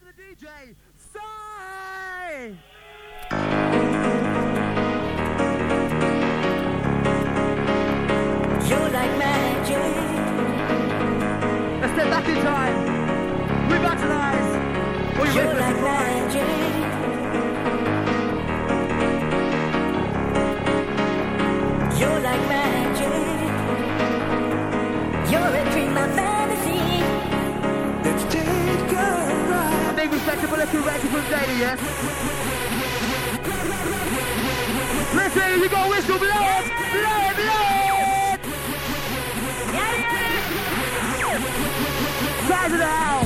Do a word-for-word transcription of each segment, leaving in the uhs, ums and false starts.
the D J, Sai! You're like magic. Let's step back in time. Revitalize. What are you You're waiting like for? magic. You're like magic. You're a dream of fantasy. Let's take a ride. A big respectable little record from Daily, yes? Listen, you got whistle, blow it! Blow it, blow it! Size of the house!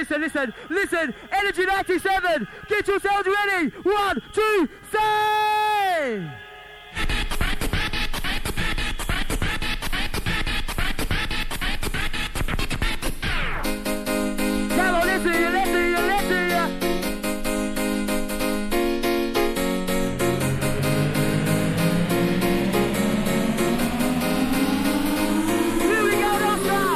listen, listen, listen. Energy ninety-seven. Get yourselves ready. One, two, three. Come on, listen, you, listen, you, listen, you. Here we go, don't stop.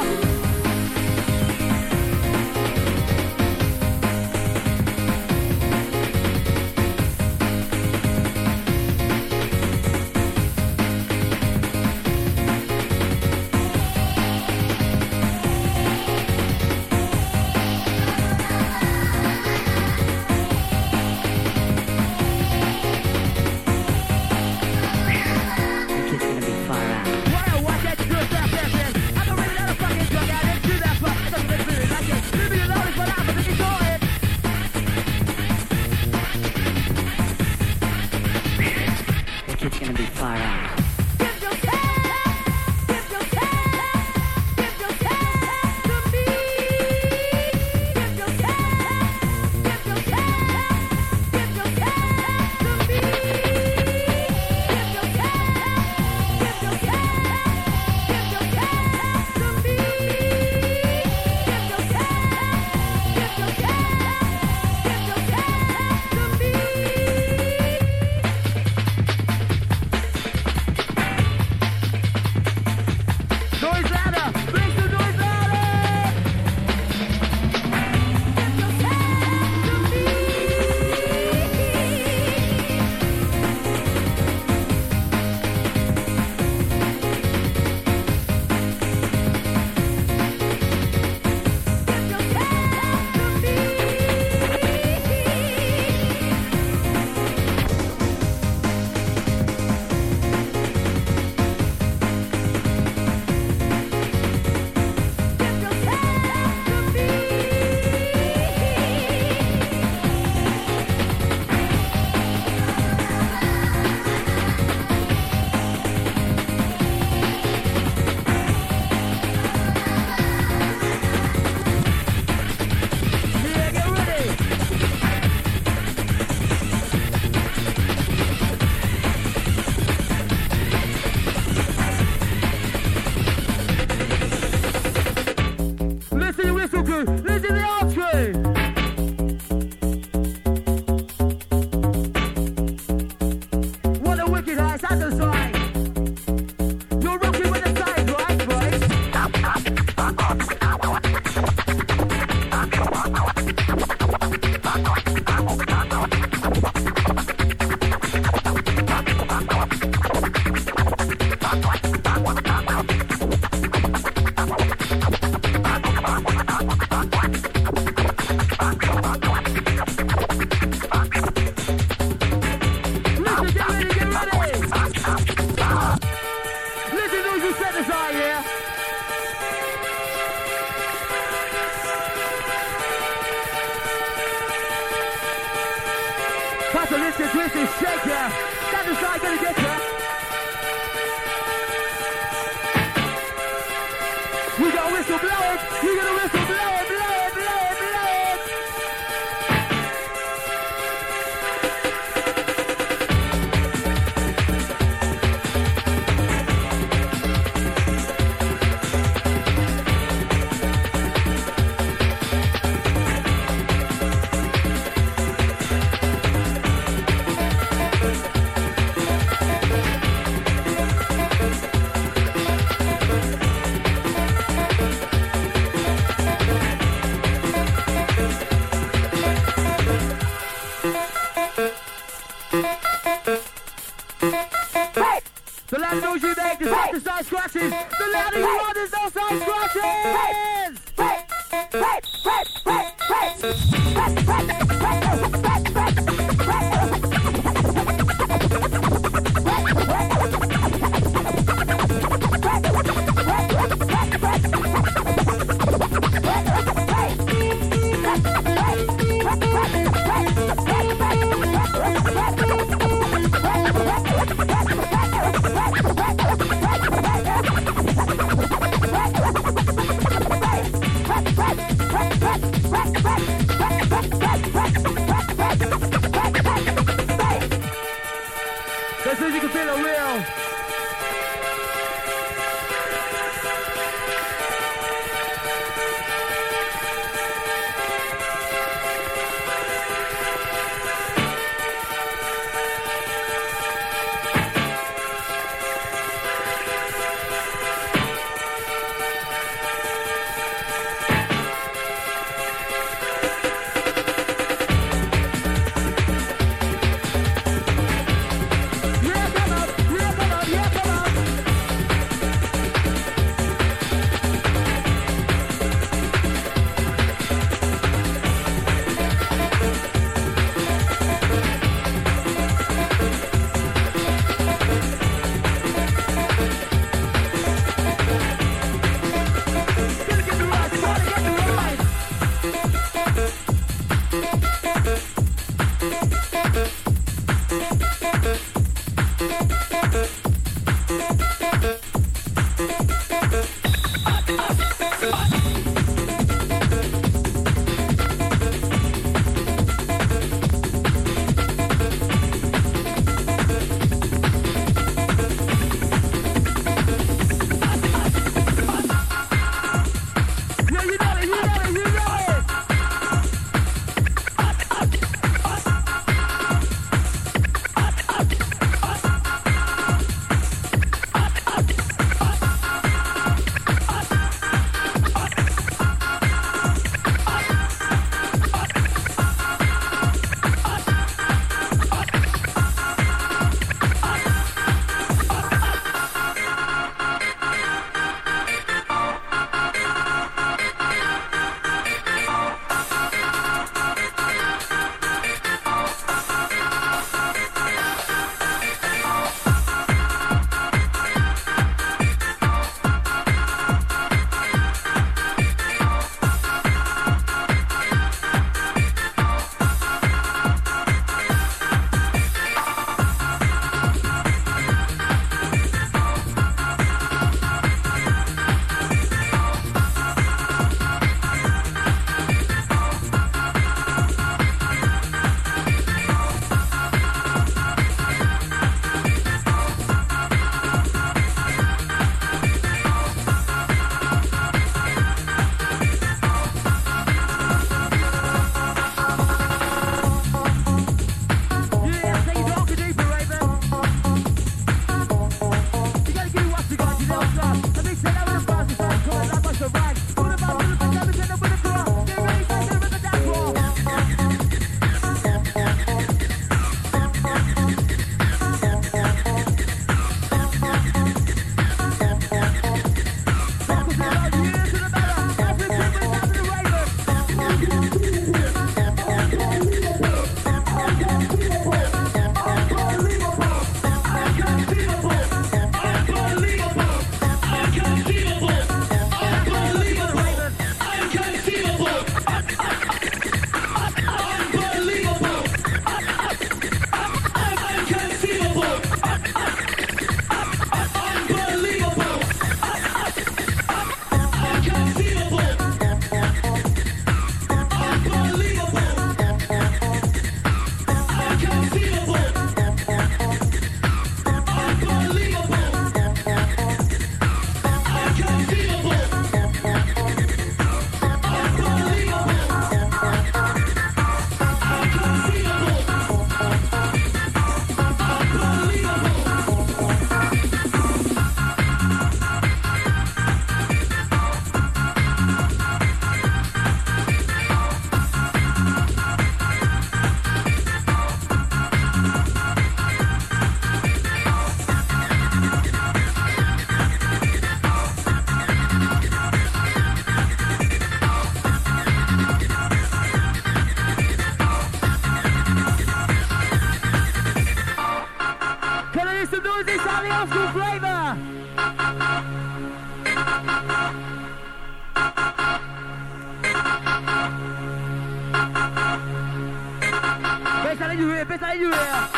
Pastor Listed, Twisted, Shaker. Stand aside, gonna get ya. We got a whistle blowing. We got a whistle blowing, blowing, blowing, blowing. The louder noise you make, the softer side scratches. The louder you are, there's no side scratches. Right, right, right, right. let you hear, best I let you hear.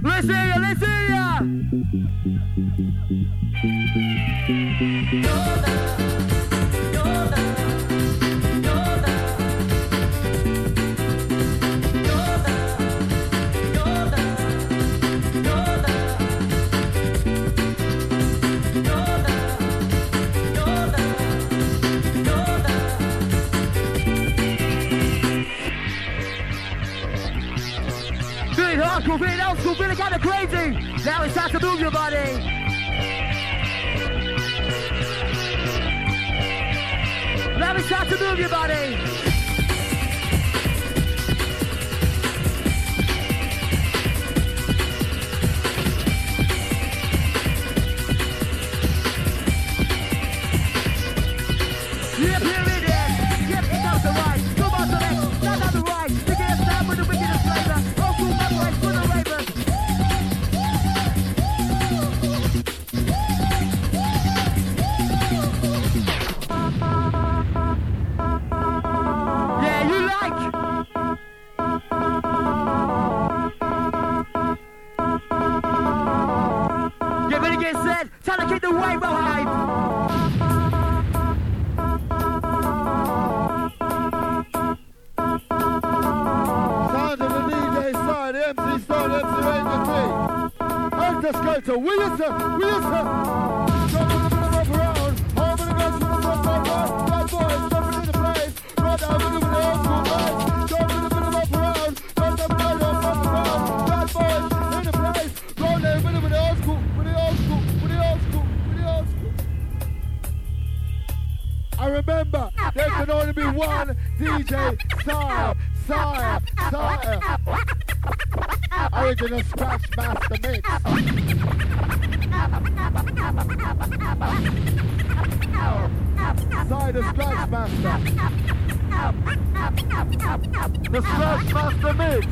Let's hear ya, let's hear ya. Hardcore, feeling old school, feeling kind of crazy. Now it's time to move your body. Now it's time to move your body. Yep, here it is. Yep, it goes the right. Come on to left, stand on the right. You get a stand with the wickedest flavor. Old school memories for the ravers. Yeah, you like. Get ready, get set. Time to keep the wave hype. Skelter, will you sir, will you sir? Jumping the middle of around, all the guns from the front side, right, right boys, jumping in the place, right now, we're doing the old school right, jumping the middle of around, right up and down, on the ground, right boys, in the place, right there, with the old school, with the old school, with the old school, with the old school. I remember, there can only be one D J, Sire, Sire, Sire. Original Scratch Master Mix. Side the Scratch Master. The Scratch Master Mix.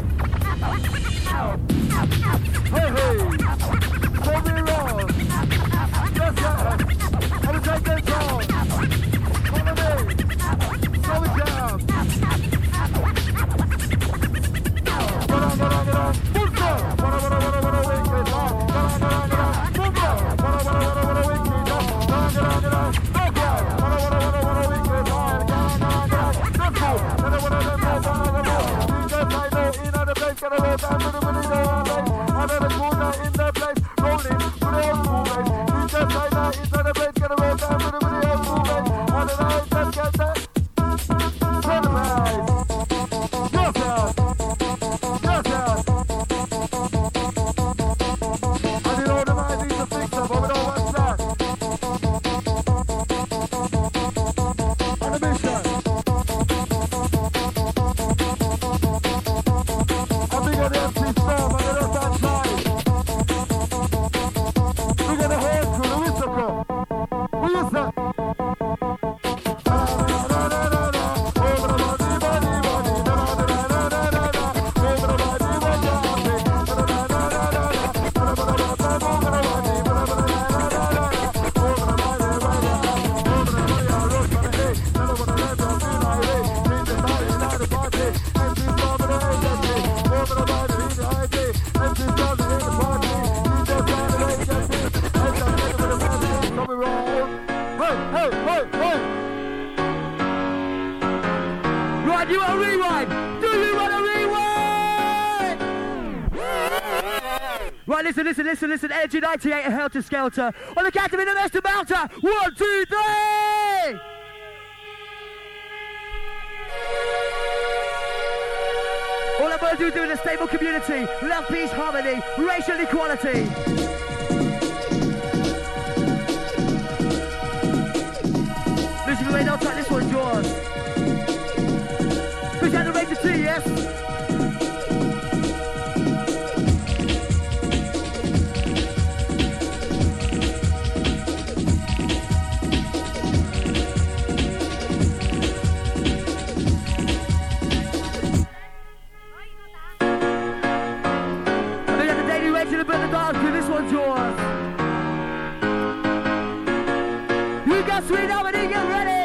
Hey hey. Show me wrong. Yes sir. How to take this on. Follow me. Slow it down. Get on, get on, get on. Pulso. Para, para, para, para, wing it. Get on, get on, get on. Pulso. Para, para, para, para, wing it. Get on, get on, get on. Go, go. Para, para, para, para, wing it. Get on, get on, get on. Let's go. Para, para, para, para, para, para. Just I know in the place. Get a roll down to the middle of the place. Another corner in the place. Rolling to the old school place. Just I know inside the place. Get a roll down to the middle of the old school place. And then I just get that. Sunrise. Yes, sir. Listen, listen, listen, listen, Energy ninety-eight and Helter Skelter. On the count of International Malta. One, two, three! All I want to do is do in a stable community. Love, peace, harmony, racial equality. Listen, you ain't no time, this one's yours. Push out the Ranger T, yes? This one's yours. You got sweet harmony, get ready.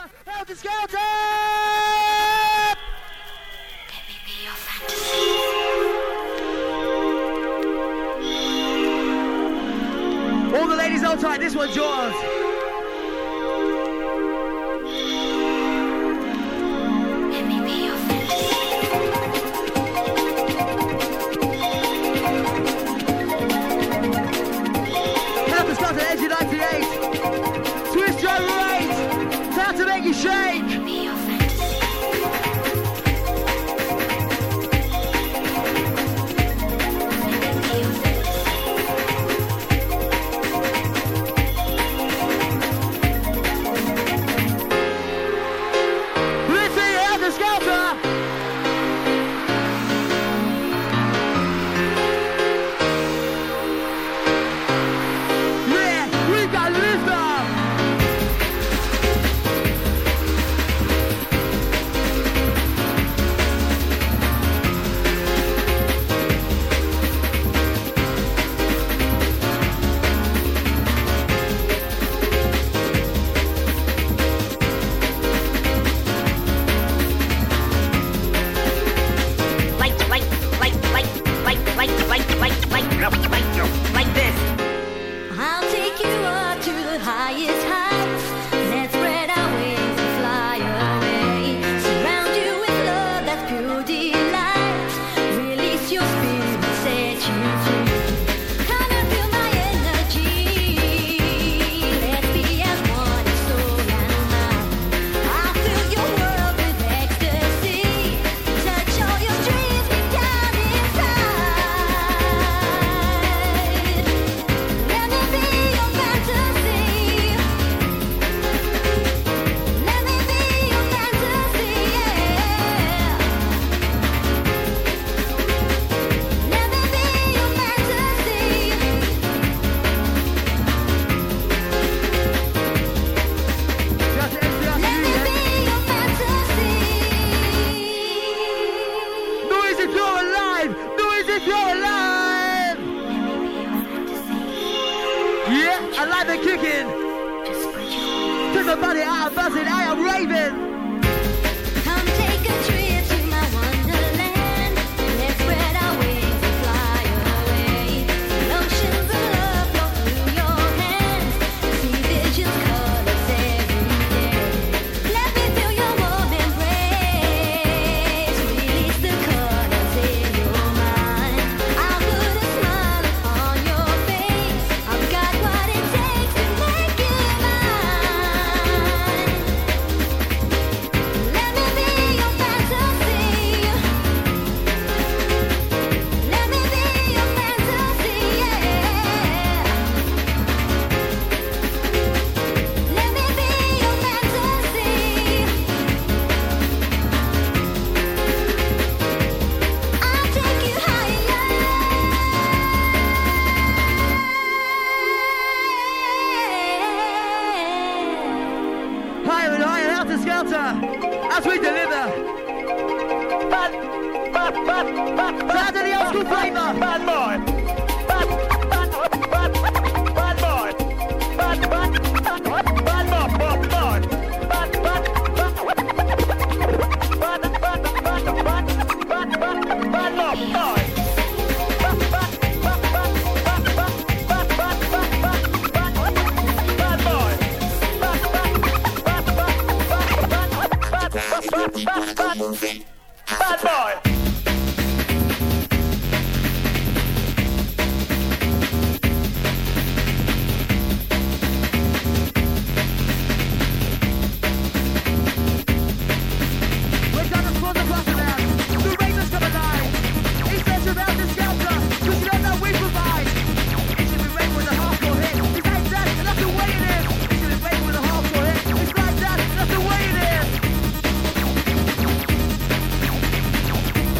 Skelter! Helter Skelter! Let me be your fantasy. All the ladies hold tight, this one's yours. Let me be your fantasy. Helter Skelter, Edge ninety-eight. Twist your right. Time to make you shake. Let me be your fantasy. Let's see Helter Skelter. Yeah, we got Luther. Like, like, like, like, like, like, like, like, like, like, like this. I'll take you up to the highest heights. Let's spread our wings and fly away. Surround you with love that's pure delight. Release your spirit, set you free. Come and feel my energy. Let's be as one in soul and mind. I'll fill your world with ecstasy. Touch all your dreams deep down inside. Let me be your fantasy. Let me be your fantasy, yeah. Let me be your fantasy. Just Edge Let me ninety-eight. be your fantasy. Noise if you're alive. Noise if you're alive. Yeah, alive and kicking. Took my body out of buzzing. I am raving. Come take a trip to my wonderland. Let's spread our wings and fly away. Oceans of love flow through your hands. See visions, colors every day. Let me feel your warm embrace. Release the colors in your mind. I'll put a smile upon your face. I've got what it takes to make you mine. Let me be your fantasy. Let me be your fantasy, yeah. Let me be your fantasy. I'll take you higher. Higher and higher, Helter Skelter. As we deliver. Bad, bad, bad, bad, Sound of the old school flavour. bad boy. Bad, bad, bad, bad boy. Bad, bad, bad, bad boy, boy, boy. Bad, bad, bad, bad, bad, bad, bad, bad, bad, bad, bad boy, boy. Bad, bad, bad, bad, bad, bad, bad, bad, bad, bad, bad, bad boy. Bad, bad, bad, bad, bad, bad, bad, bad, bad, bad, bad boy. We're gonna pull the button out. The ravens come alive. He says you're Helter Skelter. Cause you know that we provide. It should be ready with a hardcore hit. It's like that, and that's the way it is. It should be ready with a hardcore hit. It's like that, and that's the way it is.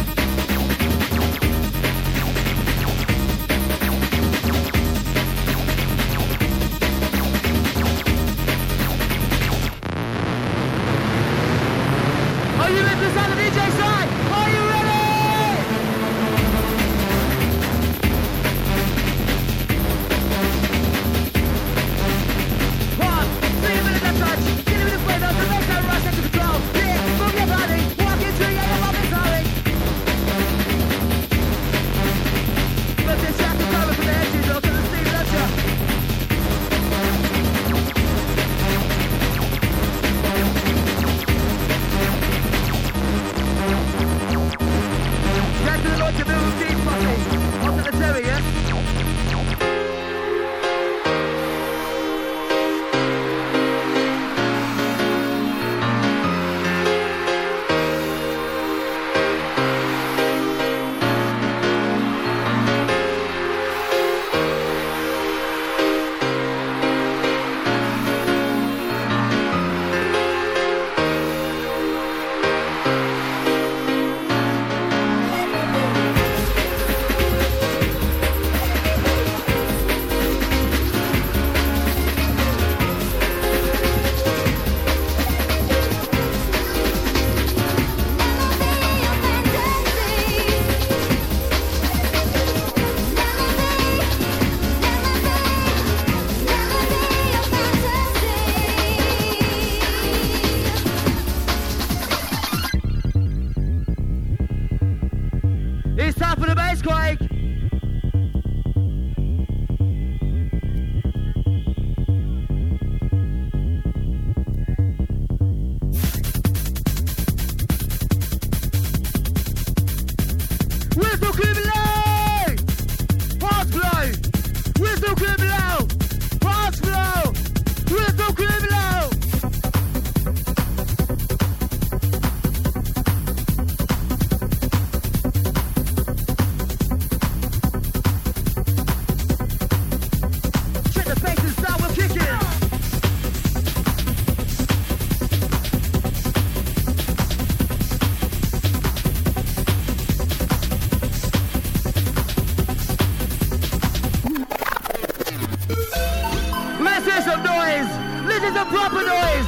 This is a proper noise.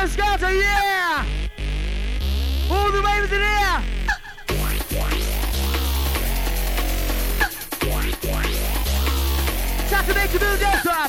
Scatter, scatter, yeah! All the ravens in here! Time to make you move your top!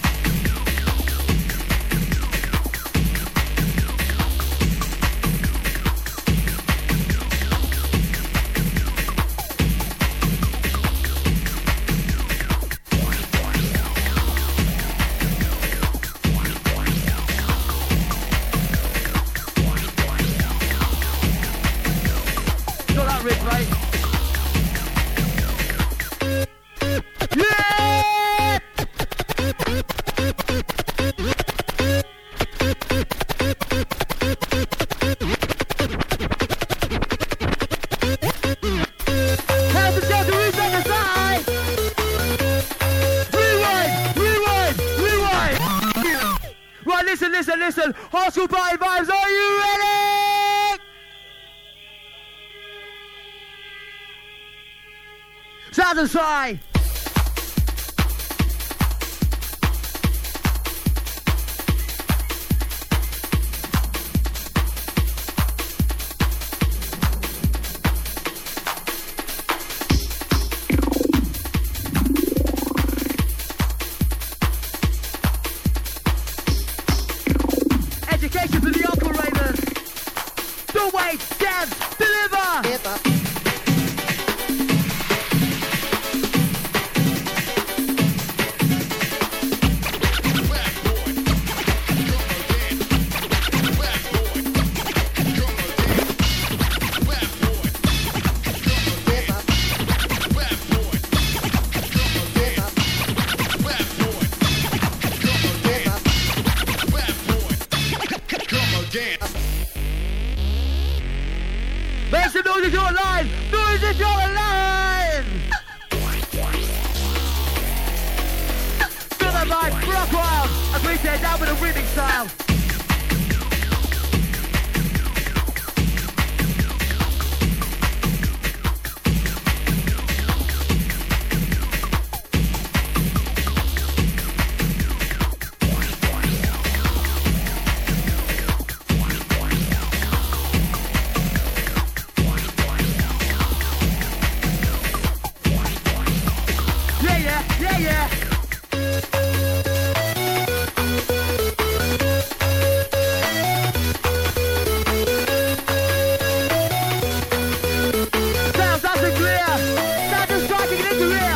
Got that riff, right? Yeah! Have the chance to reset the side! Rewind! Rewind! Rewind! Right, listen, listen, listen! Hard school party vibes, are you ready? Sound aside! Education for the Uncle Ravens! Don't wait! Dance! Deliver! Hip hop. Make some noise if you're alive! Noise if you're alive! Feel that vibe, rock wild! As we tear down with a remix style. Yeah, yeah, yeah, yeah. Sounds nice and clear. Sound is striking it into rear.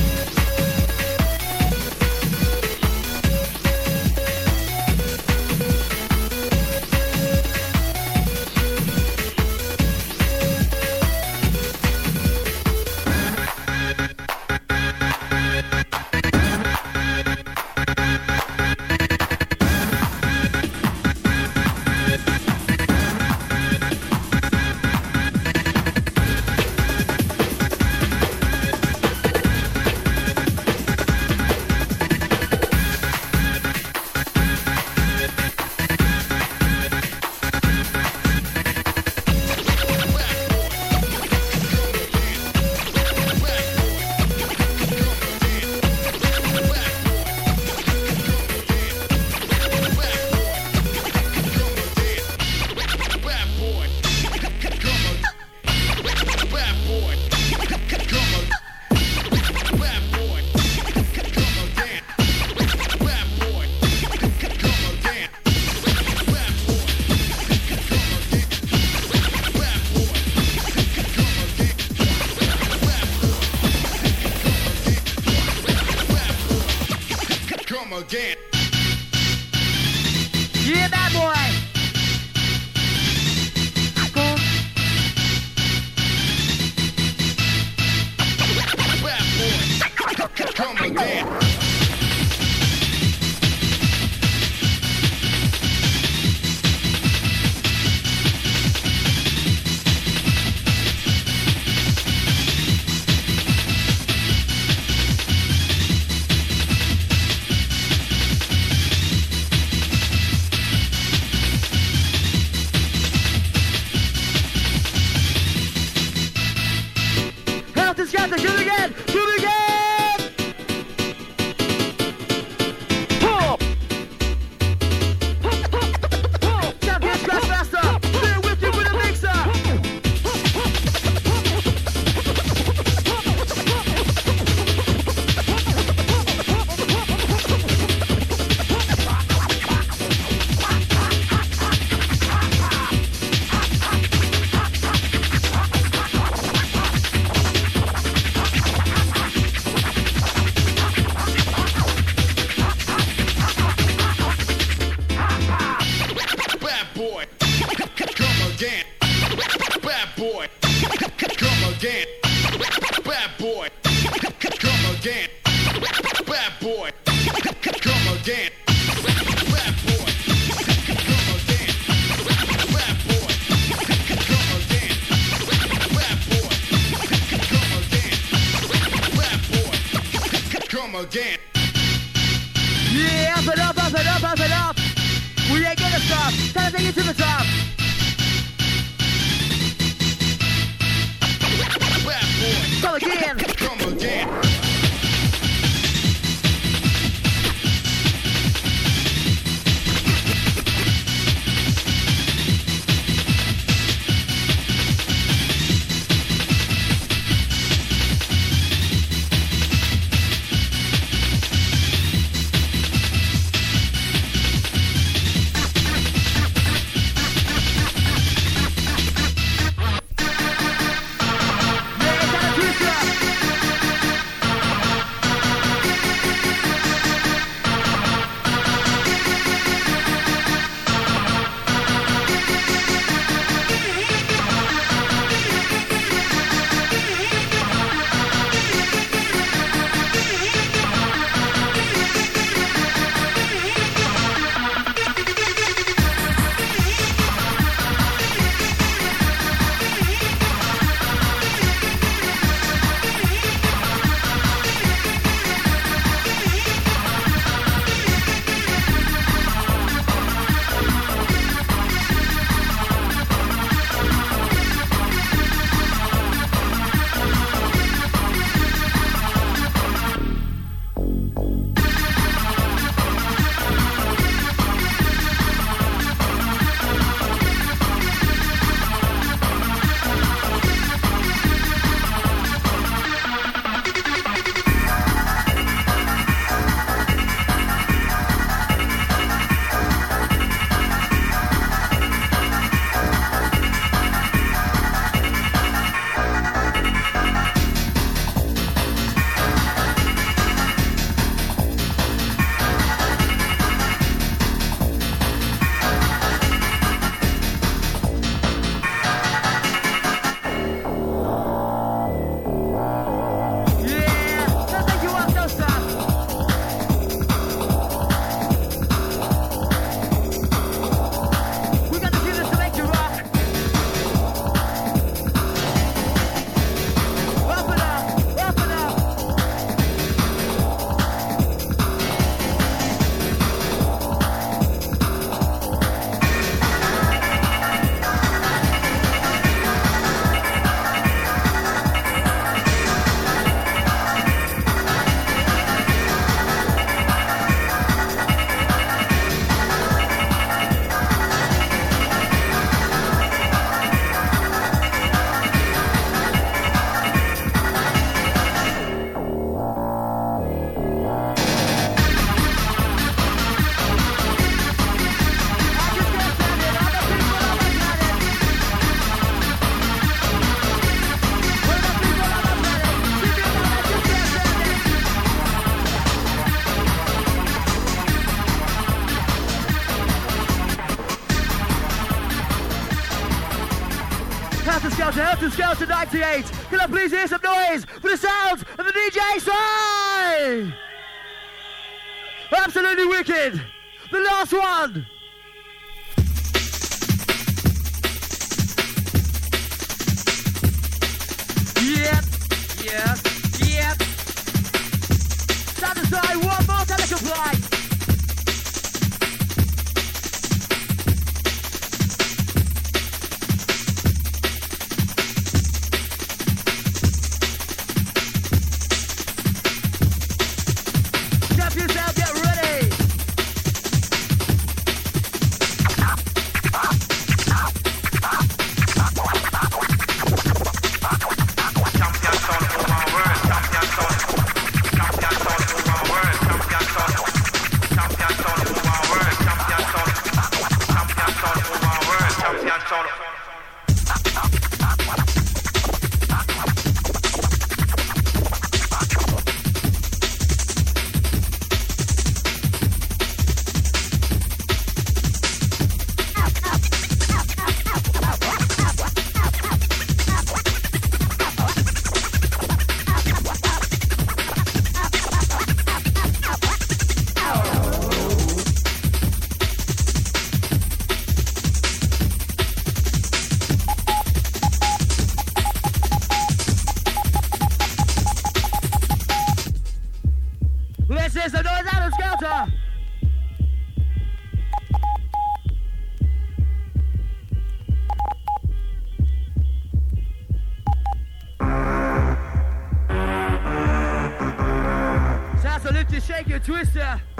Again. Yeah, bad boy. Bad boy. Come again. again. Bad boy. Come again. Bad boy. Come again. Bad boy. Come again. Bad boy. Come again. Bad boy. Come again. Bad boy. Come again. Yeah, up it up, up it up, up it up. We ain't gonna stop. Time to take it to the top. Bad boy. Come again. Come again. Helter Skelter ninety-eight. Can I please hear some noise for the sounds of the D J side? Absolutely wicked. The last one. Yep, yep, yep. Satisfy one more Telecan flight. Champion Listen.